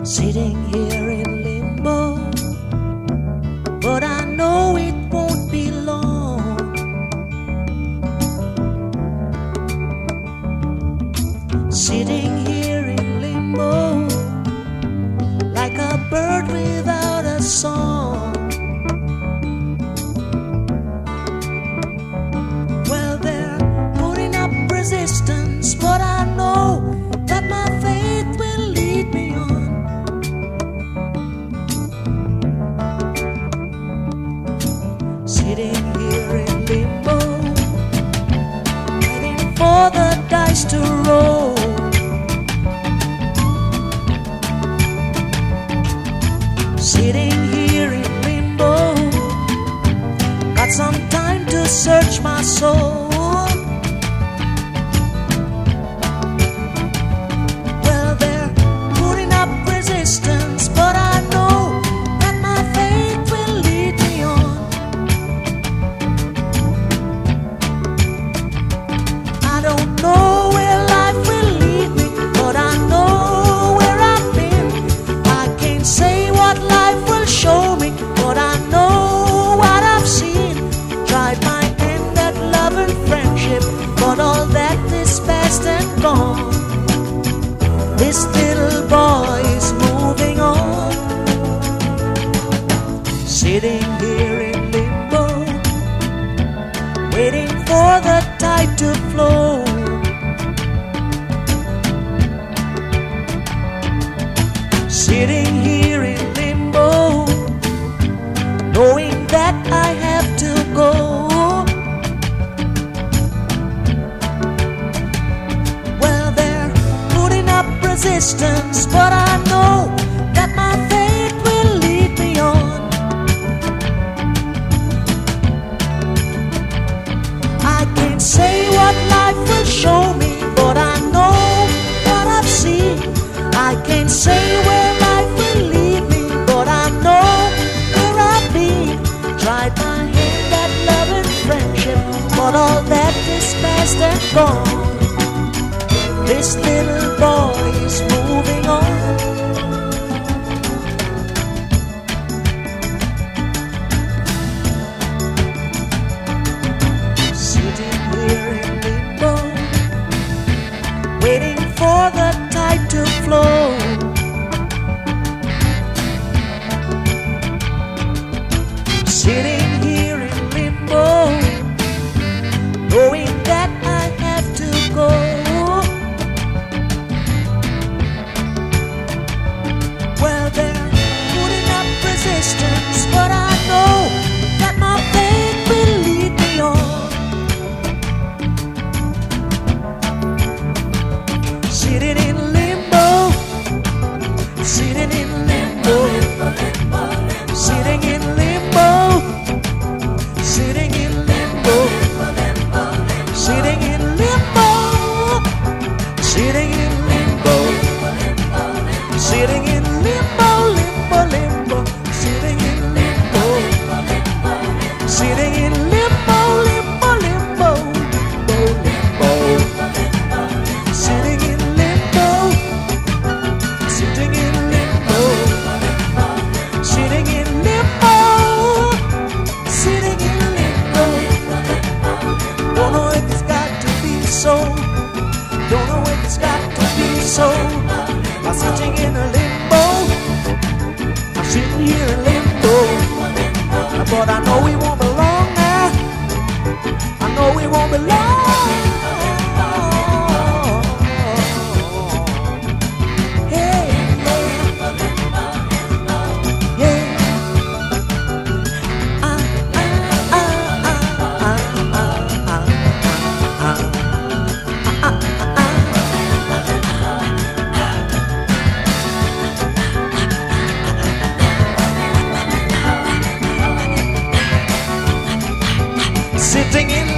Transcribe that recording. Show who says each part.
Speaker 1: Sitting here in limbo, but I know it won't be long. Sitting here in limbo, like a bird without a song. Well, they're putting up resistance, but I know that my faith will lead me on. Sitting here in limbo, waiting for the dice to roll. Sitting here in limbo, got some time to search my soul. Well, they're putting up resistance, but I know that my faith will lead me on. I don't know where life will lead me, but I know where I've been. I can't say what life will show me, but I know what I've seen. Tried my hand at love and friendship, but all that is past and gone. This little boy is moving on. Sitting here in limbo, waiting for the tide to flow. Sitting here in limbo, knowing that I have to go. Well, they're putting up resistance, but I know that my faith will lead me on. I can't say what life will show me, but I know what I've seen. I can't say where life will lead me, but I know where I've been. Tried my hand at love and friendship, but all that is past and gone. This little boy is moving on. Sitting here in limbo, waiting for the tide to flow. Sitting here in limbo, knowing that I have to go. Well, they're putting up resistance, but I know that my faith will lead me on. Sitting in limbo, sitting in limbo, sitting in limbo, sitting in limbo, sitting in limbo, sitting in limbo, sitting in limbo, limbo, limbo, sitting in limbo, sitting in limbo, limbo, limbo, limbo, sitting in limbo, sitting in limbo, sitting in limbo, sitting in limbo. Don't know if it's got to be so. Don't know if it's got to be so. I'm sitting in a limbo. I'm sitting here in limbo. But I know we won't belong now. I know we won't belong. Hey, yeah. Yeah. Sitting in